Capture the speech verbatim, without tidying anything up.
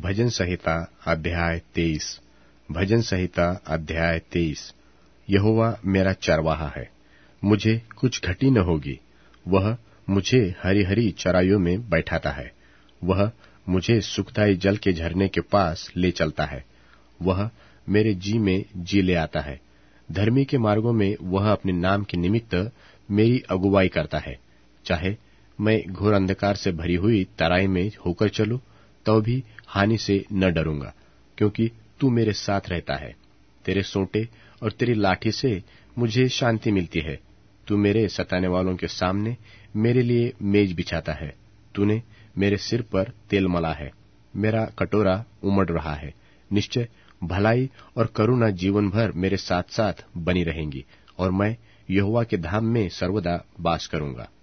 भजन संहिता अध्याय तेईस। भजन संहिता अध्याय तेईस। यहोवा मेरा चरवाहा है, मुझे कुछ घटी न होगी। वह मुझे हरी हरी चराइयों में बैठाता है। वह मुझे सुखदाई जल के झरने के पास ले चलता है। वह मेरे जी में जी ले आता है। धर्मी के मार्गों में वह अपने नाम के निमित्त मेरी अगुवाई करता है। चाहे मैं घोर अंधकार से भरी हुई तराई में होकर चलूं, तो भी हानि से न डरूंगा, क्योंकि तू मेरे साथ रहता है। तेरे सोंटे और तेरी लाठी से मुझे शांति मिलती है। तू मेरे सताने वालों के सामने मेरे लिए मेज बिछाता है। तूने मेरे सिर पर तेल मला है। मेरा कटोरा उमड़ रहा है। निश्चय भलाई और करुणा जीवन भर मेरे साथ साथ बनी रहेंगी, और मैं यहोवा के धाम में सर्वदा वास करूंगा।